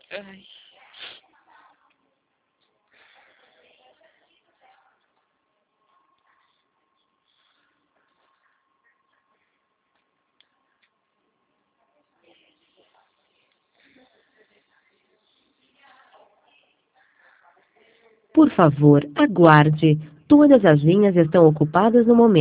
Ai. Por favor, aguarde. Todas as linhas estão ocupadas no momento.